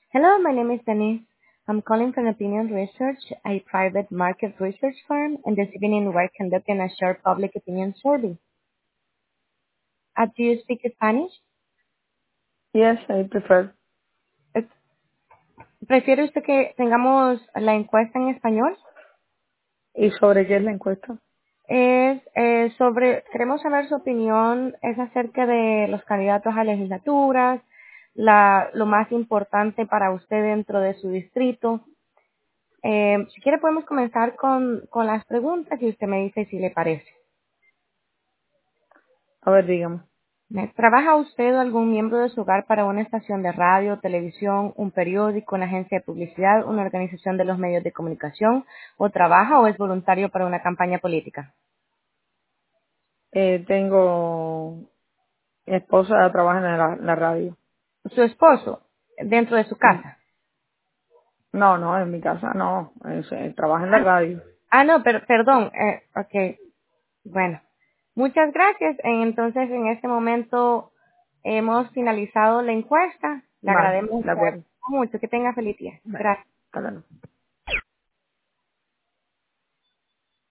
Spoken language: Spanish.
Hello, my name is Denise. I'm calling from Opinion Research, a private market research firm, and this evening we're conducting a short public opinion survey. Do you speak Spanish? Yes, I prefer. Eh, ¿Prefiere usted que tengamos la encuesta en español? ¿Y sobre qué es la encuesta? Queremos saber su opinión, es acerca de los candidatos a legislaturas, lo más importante para usted dentro de su distrito. Si quiere podemos comenzar con las preguntas y usted me dice si le parece. A ver, dígame. ¿Trabaja usted o algún miembro de su hogar para una estación de radio, televisión, un periódico, una agencia de publicidad, una organización de los medios de comunicación, o trabaja o es voluntario para una campaña política? Tengo mi esposa trabaja en la radio. ¿Su esposo dentro de su Mm. casa? No, no, en mi casa no. Trabaja en la radio. No, pero perdón. Ok, bueno. Muchas gracias. Entonces, en este momento hemos finalizado la encuesta. Le Vale, agradecemos de acuerdo. mucho. Que tenga feliz día. Vale, Gracias. hasta luego.